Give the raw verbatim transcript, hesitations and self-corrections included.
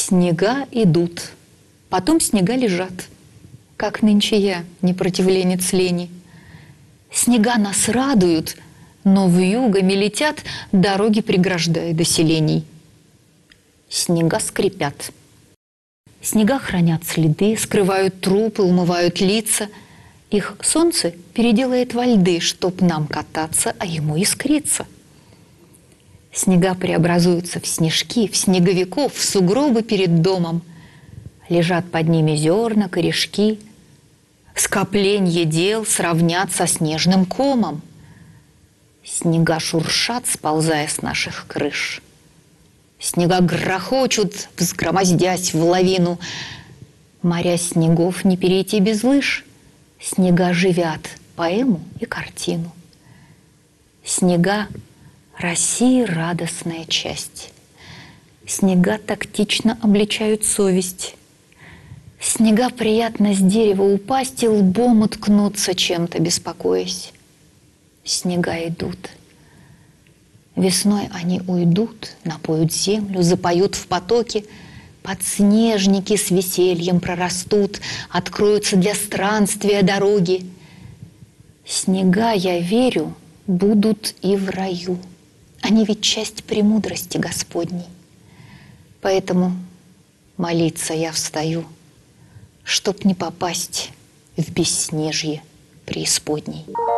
Снега идут, потом снега лежат, как нынче я, непротивленец лени. Снега нас радуют, но вьюгами летят, дороги преграждая до селений. Снега скрипят. Снега хранят следы, скрывают трупы, умывают лица. Их солнце переделает во льды, чтоб нам кататься, а ему искриться. Снега преобразуются в снежки, в снеговиков, в сугробы перед домом. Лежат под ними зерна, корешки. Скопленье дел сравнят со снежным комом. Снега шуршат, сползая с наших крыш. Снега грохочут, взгромоздясь в лавину. Моря снегов не перейти без лыж. Снега живят поэму и картину. Снега — России радостная часть. Снега тактично обличают совесть. Снега приятно с дерева упасть и лбом уткнуться, чем-то беспокоясь. Снега идут. Весной они уйдут, напоют землю, запоют в потоке. Подснежники с весельем прорастут, откроются для странствия дороги. Снега, я верю, будут и в раю. Они ведь часть премудрости Господней. Поэтому молиться я встаю, чтоб не попасть в бесснежье преисподней.